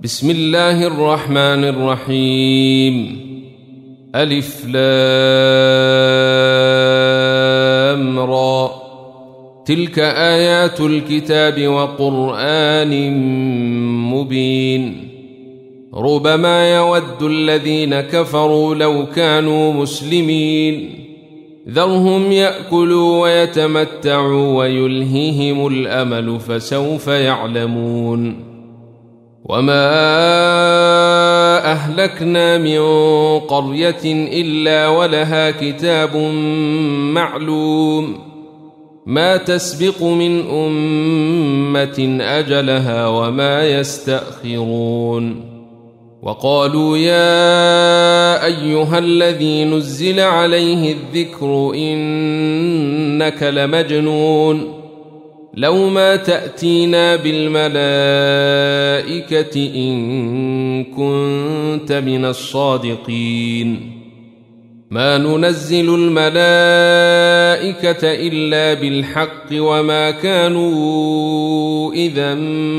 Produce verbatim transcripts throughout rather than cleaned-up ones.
بسم الله الرحمن الرحيم. ألف لام را. تلك آيات الكتاب وقرآن مبين. ربما يود الذين كفروا لو كانوا مسلمين ذرهم يأكلوا ويتمتعوا ويلهيهم الأمل فسوف يعلمون. وما أهلكنا من قرية إلا ولها كتاب معلوم ما تسبق من أمة أجلها وما يستأخرون. وقالوا يا أيها الذي نزل عليه الذكر إنك لمجنون لو ما تأتينا بالملائكة إن كنت من الصادقين. ما ننزل الملائكة إلا بالحق وما كانوا إذا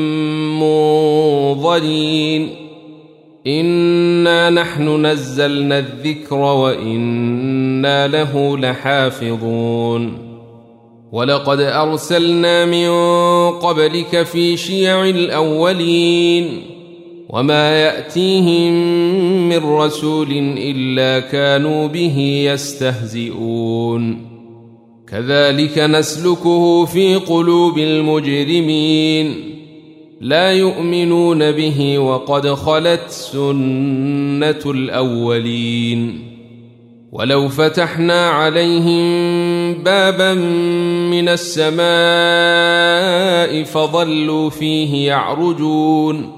منظرين. إنا نحن نزلنا الذكر وإنا له لحافظون. ولقد أرسلنا من قبلك في شيع الأولين وما يأتيهم من رسول إلا كانوا به يستهزئون. كذلك نسلكه في قلوب المجرمين لا يؤمنون به وقد خلت سنة الأولين. ولو فتحنا عليهم بابا من السماء فظلوا فيه يعرجون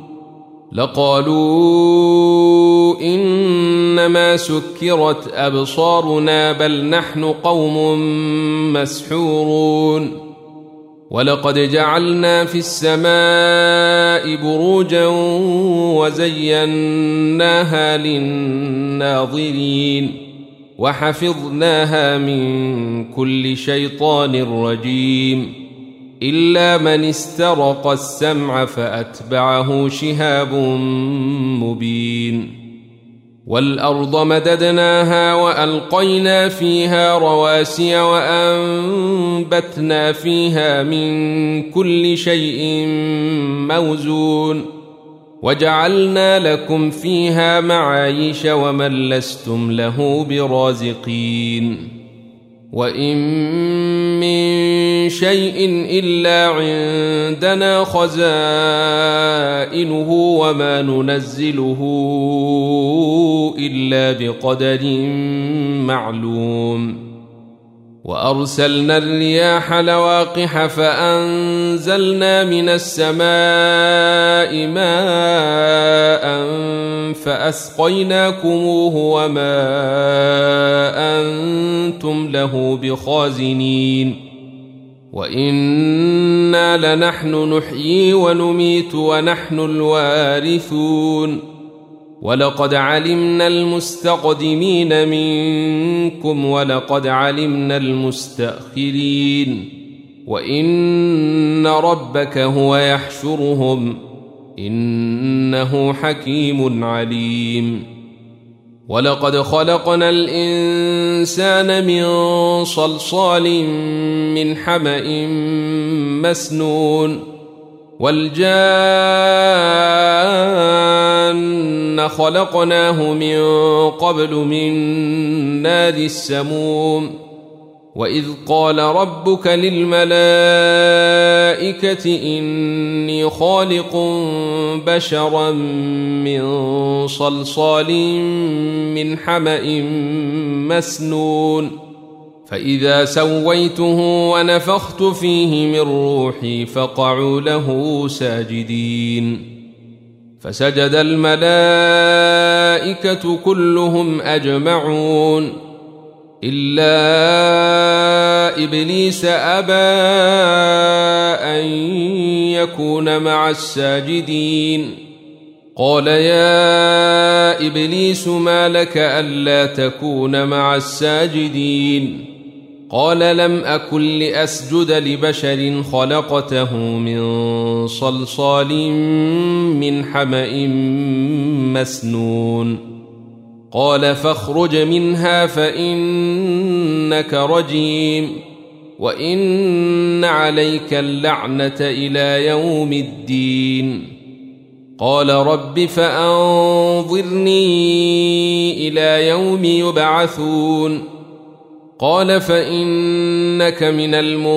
لقالوا إنما سكرت أبصارنا بل نحن قوم مسحورون. ولقد جعلنا في السماء بروجا وزيناها للناظرين وحفظناها من كل شيطان رجيم إلا من استرق السمع فأتبعه شهاب مبين. والأرض مددناها وألقينا فيها رواسي وأنبتنا فيها من كل شيء موزون وجعلنا لكم فيها معايش ومن لستم له برازقين. وإن من شيء إلا عندنا خزائنه وما ننزله إلا بقدر معلوم. وأرسلنا الرياح لواقح فأنزلنا من السماء ماء فأسقيناكموه وما أنتم له بخازنين. وإنا لنحن نحيي ونميت ونحن الوارثون. ولقد علمنا المستقدمين منكم ولقد علمنا المستأخرين وإن ربك هو يحشرهم إنه حكيم عليم. ولقد خلقنا الإنسان من صلصال من حمأ مسنون والجان خلقناه من قبل من نار السموم. وإذ قال ربك للملائكة إني خالق بشرا من صلصال من حمأ مسنون فإذا سويته ونفخت فيه من روحي فقعوا له ساجدين. فسجد الملائكة كلهم أجمعون إلا إبليس أبى أن يكون مع الساجدين. قال يا إبليس ما لك ألا تكون مع الساجدين قال لم أكن لأسجد لبشر خلقته من صلصال من حمأ مسنون قال فاخرج منها فإنك رجيم وإن عليك اللعنة إلى يوم الدين قال رب فأنظرني إلى يوم يبعثون قال فإنك من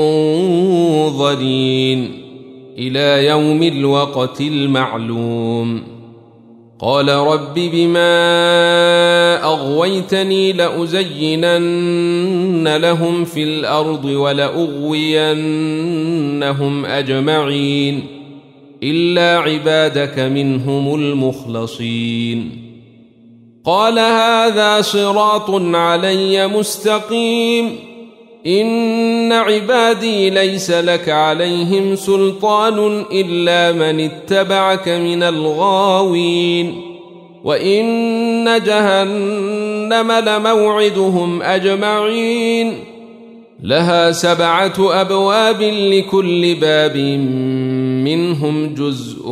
المنظرين إلى يوم الوقت المعلوم قال رب بما أغويتني لأزينن لهم في الأرض ولأغوينهم أجمعين إلا عبادك منهم المخلصين قال هذا صراط علي مستقيم إن عبادي ليس لك عليهم سلطان إلا من اتبعك من الغاوين وإن جهنم لموعدهم أجمعين لها سبعة أبواب لكل باب منهم جزء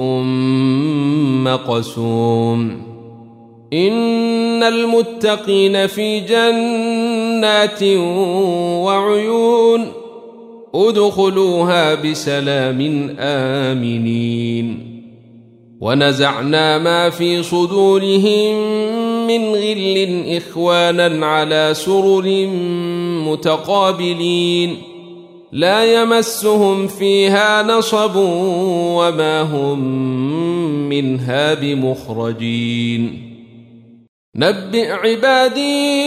مقسوم إن المتقين في جنات وعيون ادخلوها بسلام آمنين ونزعنا ما في صدورهم من غل إخوانا على سرر متقابلين لا يمسهم فيها نصب وما هم منها بمخرجين نبئ عبادي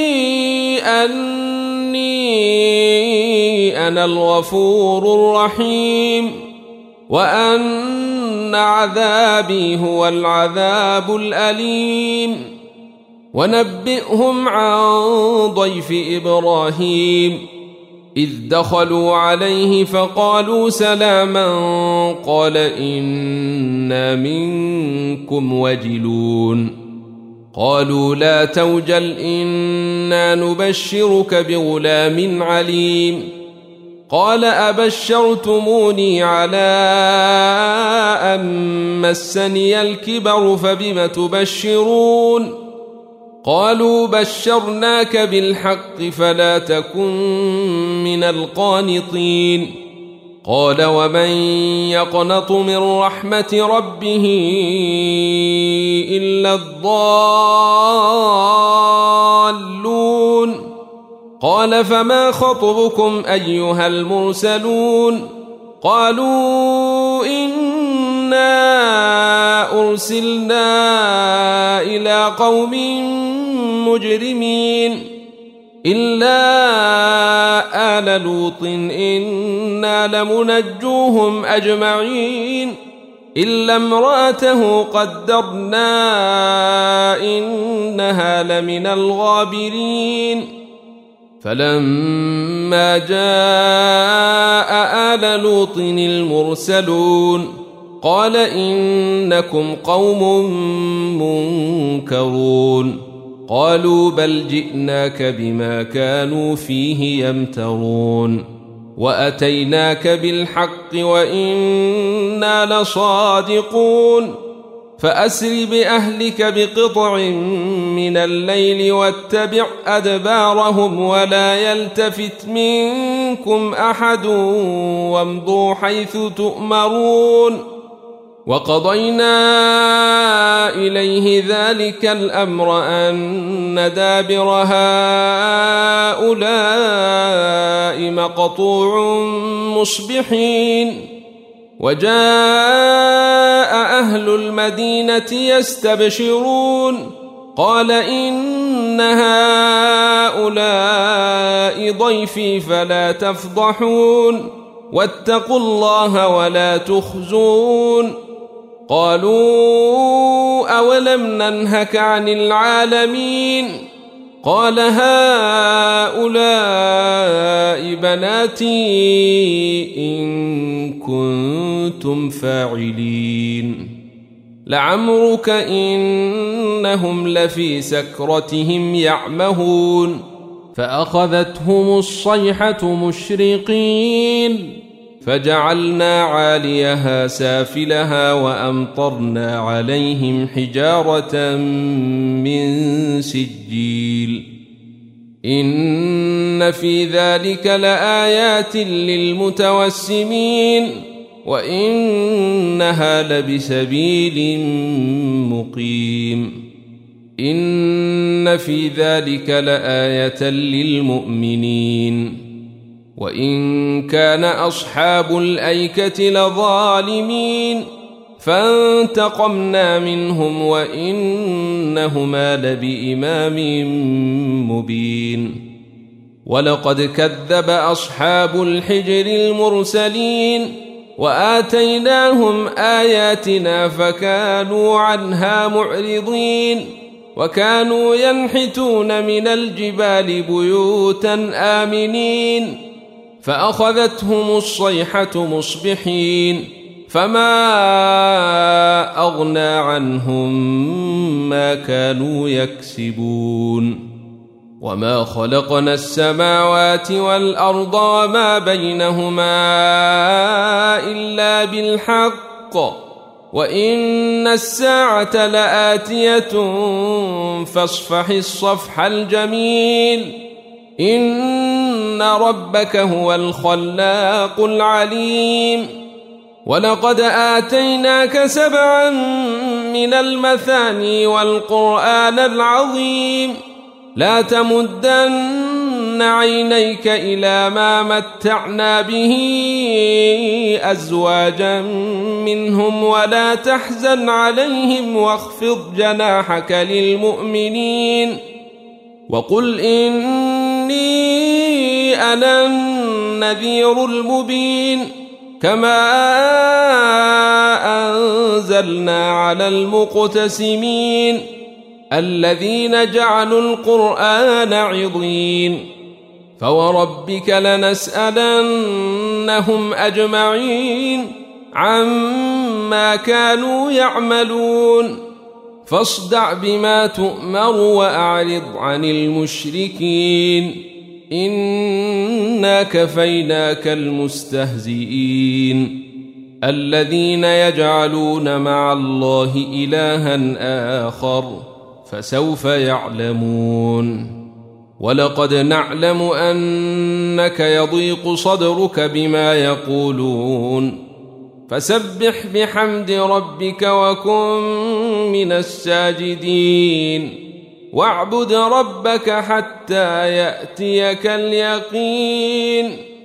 أني أنا الغفور الرحيم وأن عذابي هو العذاب الأليم ونبئهم عن ضيف إبراهيم إذ دخلوا عليه فقالوا سلاما قال إنا منكم وجلون قالوا لا توجل إنا نبشرك بغلام عليم قال أبشرتموني على أن مسني الكبر فبم تبشرون قالوا بشرناك بالحق فلا تكن من القانطين قال ومن يقنط من رحمة ربه إلا الضالون قال فما خطبكم أيها المرسلون قالوا إنا أرسلنا إلى قوم مجرمين إلا آل لوط إنا لمنجوهم أجمعين إلا امرأته قدرنا إنها لمن الغابرين فلما جاء آل لوط المرسلون قال إنكم قوم منكرون قالوا بل جئناك بما كانوا فيه يمترون وأتيناك بالحق وإنا لصادقون فأسر بأهلك بقطع من الليل واتبع أدبارهم ولا يلتفت منكم أحد وامضوا حيث تؤمرون وقضينا إليه ذلك الأمر أن دابر هؤلاء مقطوع مصبحين وجاء أهل المدينة يستبشرون قال إن هؤلاء ضيفي فلا تفضحون واتقوا الله ولا تخزون قالوا أولم ننهك عن العالمين قال هؤلاء بناتي إن كنتم فاعلين لعمرك إنهم لفي سكرتهم يعمهون فأخذتهم الصيحة مشرقين فجعلنا عاليها سافلها وأمطرنا عليهم حجارة من سجيل إن في ذلك لآيات للمتوسمين وإنها لبسبيل مقيم إن في ذلك لآية للمؤمنين وإن كان أصحاب الأيكة لظالمين فانتقمنا منهم وإنهما لبإمام مبين ولقد كذب أصحاب الحجر المرسلين وآتيناهم آياتنا فكانوا عنها معرضين وكانوا ينحتون من الجبال بيوتا آمنين فأخذتهم الصيحة مصبحين فما أغنى عنهم ما كانوا يكسبون وما خلقنا السماوات والأرض وما بينهما إلا بالحق وإن الساعة لآتية فاصفح الصفح الجميل إن ربك هو الخلاق العليم ولقد آتيناك سبعا من المثاني والقرآن العظيم لا تمدن عينيك إلى ما متعنا به أزواجا منهم ولا تحزن عليهم واخفض جناحك للمؤمنين وقل إني أنا النذير المبين كما أنزلنا على المقتسمين الذين جعلوا القرآن عضين فوربك لنسألنهم أجمعين عما كانوا يعملون فاصدع بما تؤمر وأعرض عن المشركين إنا كفيناك المستهزئين الذين يجعلون مع الله إلها آخر فسوف يعلمون ولقد نعلم أنك يضيق صدرك بما يقولون فسبح بحمد ربك وكن من الساجدين واعبد ربك حتى يأتيك اليقين